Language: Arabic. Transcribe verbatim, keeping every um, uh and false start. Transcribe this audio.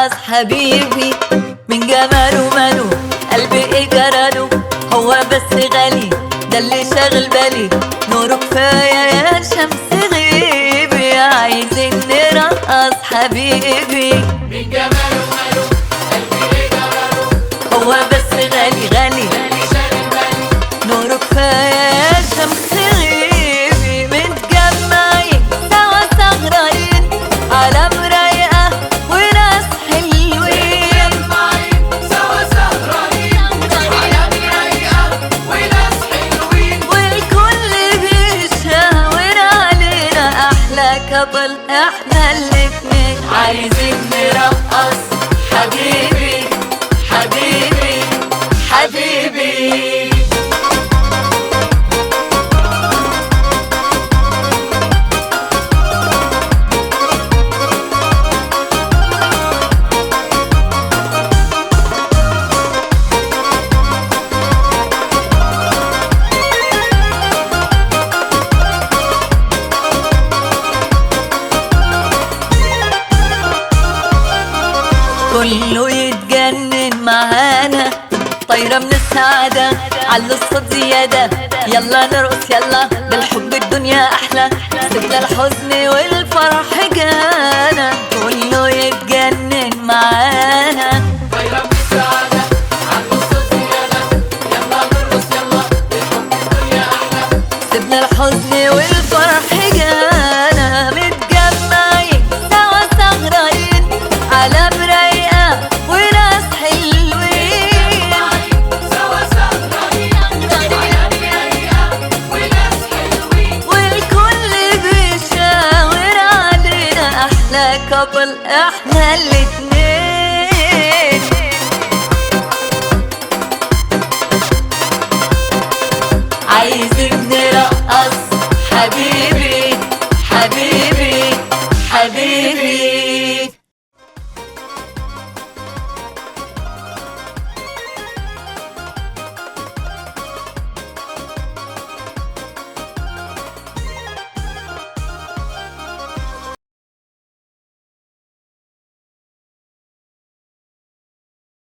نرقص حبيبي من جماله ماله قلبي ايه جراله، هو بس غالي ده اللي شاغل بالي، نوره كفاية يا شمس غيبي، عايزين نرقص حبيبي من جماله ماله قلبي ايه جراله، هو بس غالي غالي اللي شاغل بالي، نوره كفاية يا شمس غيبي، متجمعين سوا سهرانين على مرايقة وناس حلوين، مجمعين سوا سهرانين على مرايقة وناس حلوين، والكل بيشاور علينا أحلى كابل احنا الاتنين، عايزين نرقص حبيبي حبيبي حبيبي. كله يتجنن معانا طايرة من السعادة على الصوت زيادة، يلا نرقص يلا بالحب الدنيا أحلى، سيبنا الحزن والفرح جانا، كله يتجنن معانا طايرة من السعادة عند الصوت زيادة، يلا نرقص يلا بالحب الدنيا أحلى، سيبنا الحزن والفرح جانا، متجمعين سوا سهرانين على مرايقة وناس حلوين، سوا سهرانين على مرايقة وناس حلوين، والكل بيشاور علينا أحلى كابل احنا الاتنين، عايزين نرقص